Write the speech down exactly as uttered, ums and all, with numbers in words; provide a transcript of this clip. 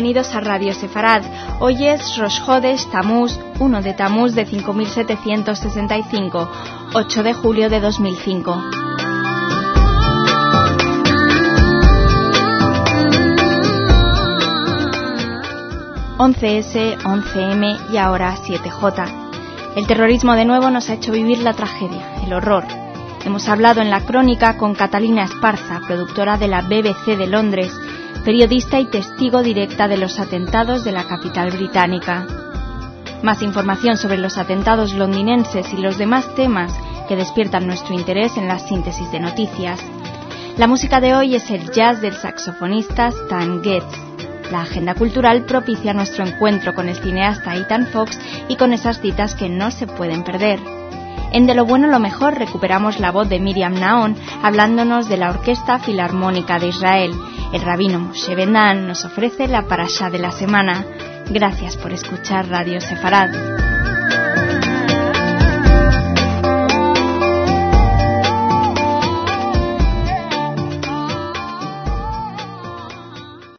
bienvenidos a Radio Sefarad. Hoy es Rosh Hodesh Tamuz, uno de Tamuz de cinco mil setecientos sesenta y cinco, ocho de julio de dos mil cinco. once ese, once eme y ahora siete jota. El terrorismo de nuevo nos ha hecho vivir la tragedia, el horror. Hemos hablado en la crónica con Catalina Esparza, productora de la B B C de Londres, periodista y testigo directa de los atentados de la capital británica. Más información sobre los atentados londinenses y los demás temas que despiertan nuestro interés en la síntesis de noticias. La música de hoy es el jazz del saxofonista Stan Getz. La agenda cultural propicia nuestro encuentro con el cineasta Ethan Fox y con esas citas que no se pueden perder. En De lo bueno lo mejor recuperamos la voz de Miriam Naon hablándonos de la Orquesta Filarmónica de Israel. El rabino Moshe Ben-Dan nos ofrece la parashá de la semana. Gracias por escuchar Radio Sefarad.